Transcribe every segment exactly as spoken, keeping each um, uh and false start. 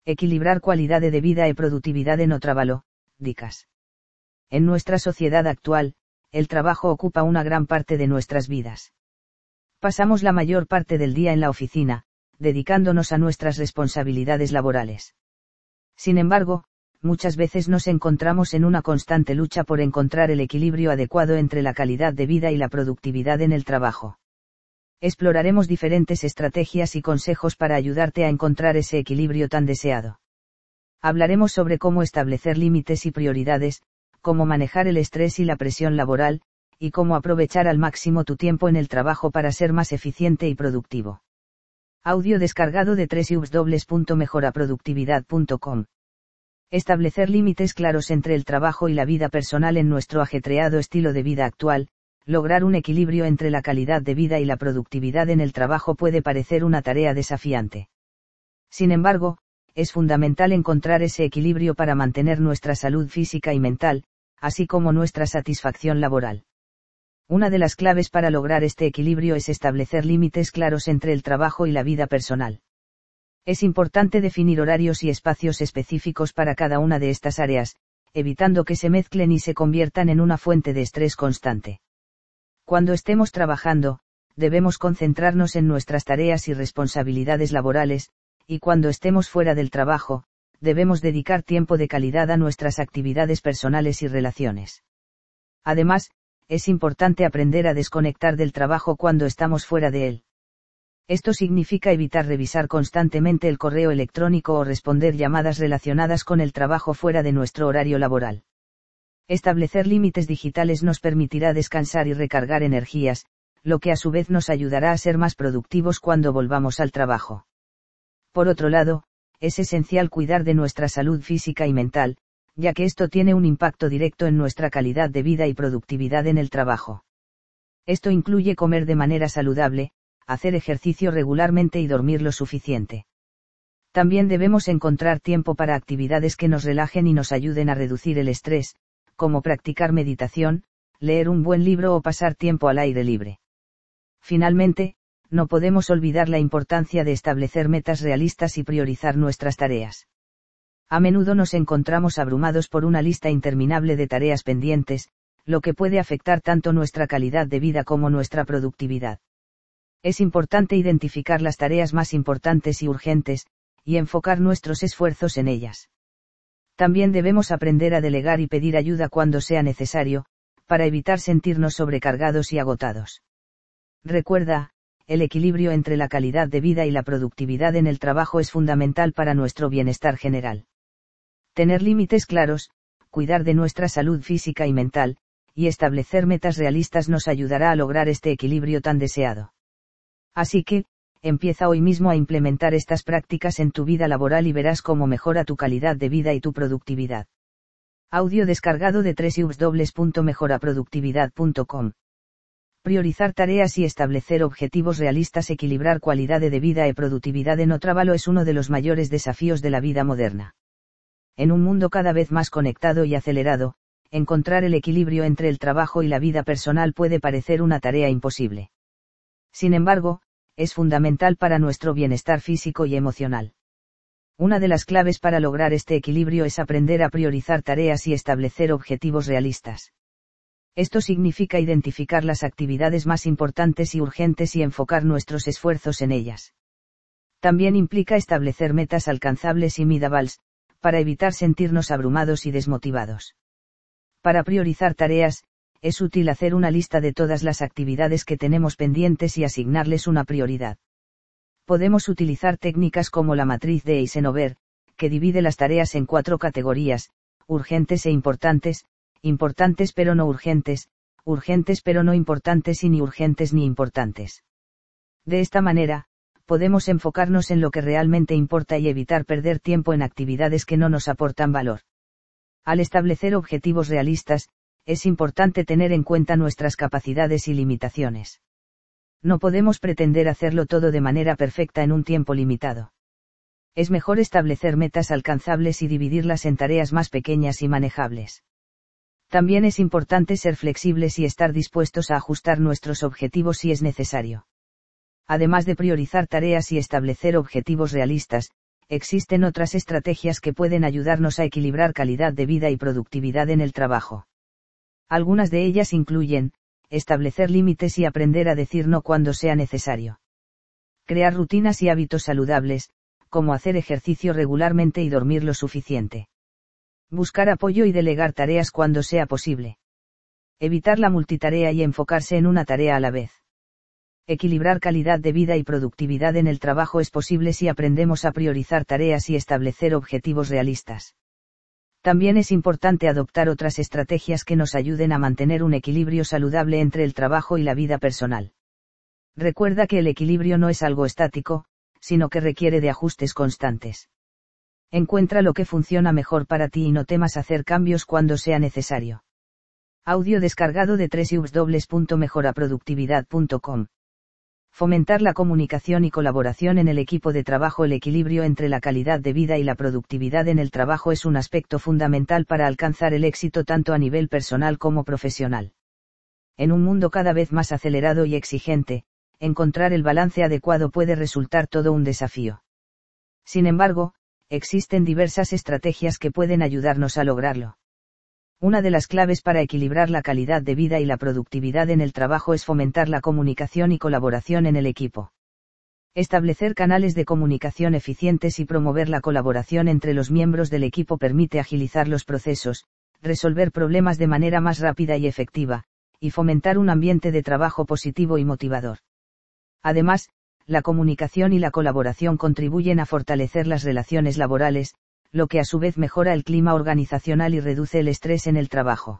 Equilibrar qualidade de vida e produtividade no traballo, dicas. En nuestra sociedad actual, el trabajo ocupa una gran parte de nuestras vidas. Pasamos la mayor parte del día en la oficina, dedicándonos a nuestras responsabilidades laborales. Sin embargo, muchas veces nos encontramos en una constante lucha por encontrar el equilibrio adecuado entre la calidad de vida y la productividad en el trabajo. Exploraremos diferentes estrategias y consejos para ayudarte a encontrar ese equilibrio tan deseado. Hablaremos sobre cómo establecer límites y prioridades, cómo manejar el estrés y la presión laboral, y cómo aprovechar al máximo tu tiempo en el trabajo para ser más eficiente y productivo. Audio descargado de doble u doble u doble u punto mejora productividad punto com. Establecer límites claros entre el trabajo y la vida personal en nuestro ajetreado estilo de vida actual. Lograr un equilibrio entre la calidad de vida y la productividad en el trabajo puede parecer una tarea desafiante. Sin embargo, es fundamental encontrar ese equilibrio para mantener nuestra salud física y mental, así como nuestra satisfacción laboral. Una de las claves para lograr este equilibrio es establecer límites claros entre el trabajo y la vida personal. Es importante definir horarios y espacios específicos para cada una de estas áreas, evitando que se mezclen y se conviertan en una fuente de estrés constante. Cuando estemos trabajando, debemos concentrarnos en nuestras tareas y responsabilidades laborales, y cuando estemos fuera del trabajo, debemos dedicar tiempo de calidad a nuestras actividades personales y relaciones. Además, es importante aprender a desconectar del trabajo cuando estamos fuera de él. Esto significa evitar revisar constantemente el correo electrónico o responder llamadas relacionadas con el trabajo fuera de nuestro horario laboral. Establecer límites digitales nos permitirá descansar y recargar energías, lo que a su vez nos ayudará a ser más productivos cuando volvamos al trabajo. Por otro lado, es esencial cuidar de nuestra salud física y mental, ya que esto tiene un impacto directo en nuestra calidad de vida y productividad en el trabajo. Esto incluye comer de manera saludable, hacer ejercicio regularmente y dormir lo suficiente. También debemos encontrar tiempo para actividades que nos relajen y nos ayuden a reducir el estrés, como practicar meditación, leer un buen libro o pasar tiempo al aire libre. Finalmente, no podemos olvidar la importancia de establecer metas realistas y priorizar nuestras tareas. A menudo nos encontramos abrumados por una lista interminable de tareas pendientes, lo que puede afectar tanto nuestra calidad de vida como nuestra productividad. Es importante identificar las tareas más importantes y urgentes, y enfocar nuestros esfuerzos en ellas. También debemos aprender a delegar y pedir ayuda cuando sea necesario, para evitar sentirnos sobrecargados y agotados. Recuerda, el equilibrio entre la calidad de vida y la productividad en el trabajo es fundamental para nuestro bienestar general. Tener límites claros, cuidar de nuestra salud física y mental, y establecer metas realistas nos ayudará a lograr este equilibrio tan deseado. Así que, empieza hoy mismo a implementar estas prácticas en tu vida laboral y verás cómo mejora tu calidad de vida y tu productividad. Audio descargado de doble u doble u doble u punto mejora productividad punto com. Priorizar tareas y establecer objetivos realistas. Equilibrar qualidade de vida e produtividade no traballo es uno de los mayores desafíos de la vida moderna. En un mundo cada vez más conectado y acelerado, encontrar el equilibrio entre el trabajo y la vida personal puede parecer una tarea imposible. Sin embargo, es fundamental para nuestro bienestar físico y emocional. Una de las claves para lograr este equilibrio es aprender a priorizar tareas y establecer objetivos realistas. Esto significa identificar las actividades más importantes y urgentes y enfocar nuestros esfuerzos en ellas. También implica establecer metas alcanzables y measurable, para evitar sentirnos abrumados y desmotivados. Para priorizar tareas, es útil hacer una lista de todas las actividades que tenemos pendientes y asignarles una prioridad. Podemos utilizar técnicas como la matriz de Eisenhower, que divide las tareas en cuatro categorías: urgentes e importantes, importantes pero no urgentes, urgentes pero no importantes y ni urgentes ni importantes. De esta manera, podemos enfocarnos en lo que realmente importa y evitar perder tiempo en actividades que no nos aportan valor. Al establecer objetivos realistas, es importante tener en cuenta nuestras capacidades y limitaciones. No podemos pretender hacerlo todo de manera perfecta en un tiempo limitado. Es mejor establecer metas alcanzables y dividirlas en tareas más pequeñas y manejables. También es importante ser flexibles y estar dispuestos a ajustar nuestros objetivos si es necesario. Además de priorizar tareas y establecer objetivos realistas, existen otras estrategias que pueden ayudarnos a equilibrar calidad de vida y productividad en el trabajo. Algunas de ellas incluyen, establecer límites y aprender a decir no cuando sea necesario. Crear rutinas y hábitos saludables, como hacer ejercicio regularmente y dormir lo suficiente. Buscar apoyo y delegar tareas cuando sea posible. Evitar la multitarea y enfocarse en una tarea a la vez. Equilibrar calidad de vida y productividad en el trabajo es posible si aprendemos a priorizar tareas y establecer objetivos realistas. También es importante adoptar otras estrategias que nos ayuden a mantener un equilibrio saludable entre el trabajo y la vida personal. Recuerda que el equilibrio no es algo estático, sino que requiere de ajustes constantes. Encuentra lo que funciona mejor para ti y no temas hacer cambios cuando sea necesario. Audio descargado de doble u doble u doble u punto mejora productividad punto com. Fomentar la comunicación y colaboración en el equipo de trabajo. El equilibrio entre la calidad de vida y la productividad en el trabajo es un aspecto fundamental para alcanzar el éxito tanto a nivel personal como profesional. En un mundo cada vez más acelerado y exigente, encontrar el balance adecuado puede resultar todo un desafío. Sin embargo, existen diversas estrategias que pueden ayudarnos a lograrlo. Una de las claves para equilibrar la calidad de vida y la productividad en el trabajo es fomentar la comunicación y colaboración en el equipo. Establecer canales de comunicación eficientes y promover la colaboración entre los miembros del equipo permite agilizar los procesos, resolver problemas de manera más rápida y efectiva, y fomentar un ambiente de trabajo positivo y motivador. Además, la comunicación y la colaboración contribuyen a fortalecer las relaciones laborales, lo que a su vez mejora el clima organizacional y reduce el estrés en el trabajo.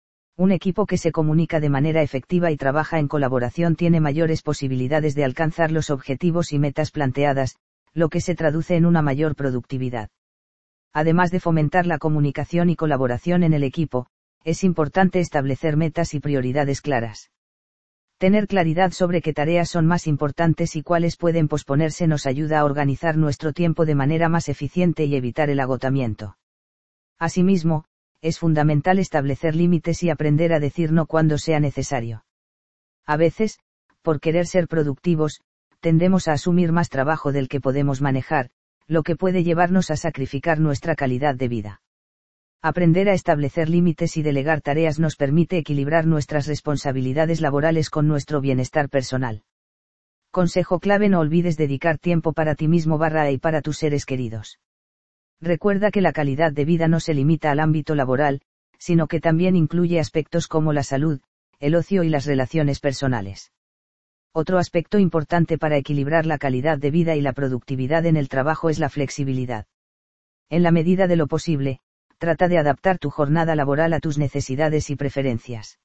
Un equipo que se comunica de manera efectiva y trabaja en colaboración tiene mayores posibilidades de alcanzar los objetivos y metas planteadas, lo que se traduce en una mayor productividad. Además de fomentar la comunicación y colaboración en el equipo, es importante establecer metas y prioridades claras. Tener claridad sobre qué tareas son más importantes y cuáles pueden posponerse nos ayuda a organizar nuestro tiempo de manera más eficiente y evitar el agotamiento. Asimismo, es fundamental establecer límites y aprender a decir no cuando sea necesario. A veces, por querer ser productivos, tendemos a asumir más trabajo del que podemos manejar, lo que puede llevarnos a sacrificar nuestra calidad de vida. Aprender a establecer límites y delegar tareas nos permite equilibrar nuestras responsabilidades laborales con nuestro bienestar personal. Consejo clave: no olvides dedicar tiempo para ti mismo barra y para tus seres queridos. Recuerda que la calidad de vida no se limita al ámbito laboral, sino que también incluye aspectos como la salud, el ocio y las relaciones personales. Otro aspecto importante para equilibrar la calidad de vida y la productividad en el trabajo es la flexibilidad. En la medida de lo posible, trata de adaptar tu jornada laboral a tus necesidades y preferencias.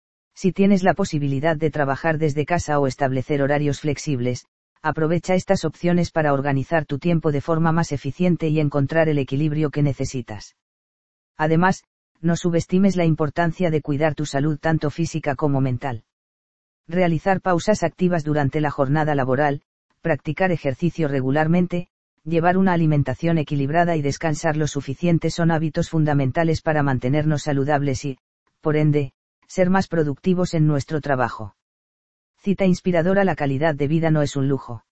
Si tienes la posibilidad de trabajar desde casa o establecer horarios flexibles, aprovecha estas opciones para organizar tu tiempo de forma más eficiente y encontrar el equilibrio que necesitas. Además, no subestimes la importancia de cuidar tu salud tanto física como mental. Realizar pausas activas durante la jornada laboral, practicar ejercicio regularmente, llevar una alimentación equilibrada y descansar lo suficiente son hábitos fundamentales para mantenernos saludables y, por ende, ser más productivos en nuestro trabajo. Cita inspiradora: la calidad de vida no es un lujo.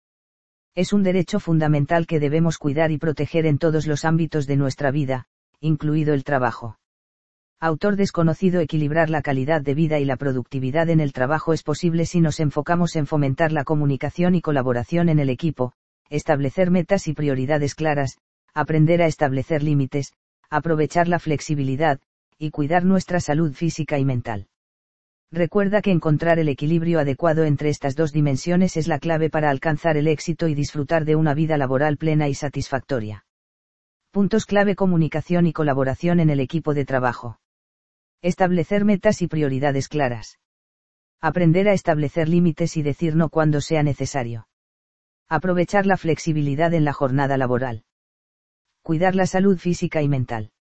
Es un derecho fundamental que debemos cuidar y proteger en todos los ámbitos de nuestra vida, incluido el trabajo. Autor desconocido. Equilibrar la calidad de vida y la productividad en el trabajo es posible si nos enfocamos en fomentar la comunicación y colaboración en el equipo, establecer metas y prioridades claras, aprender a establecer límites, aprovechar la flexibilidad, y cuidar nuestra salud física y mental. Recuerda que encontrar el equilibrio adecuado entre estas dos dimensiones es la clave para alcanzar el éxito y disfrutar de una vida laboral plena y satisfactoria. Puntos clave: comunicación y colaboración en el equipo de trabajo. Establecer metas y prioridades claras. Aprender a establecer límites y decir no cuando sea necesario. Aprovechar la flexibilidad en la jornada laboral. Cuidar la salud física y mental.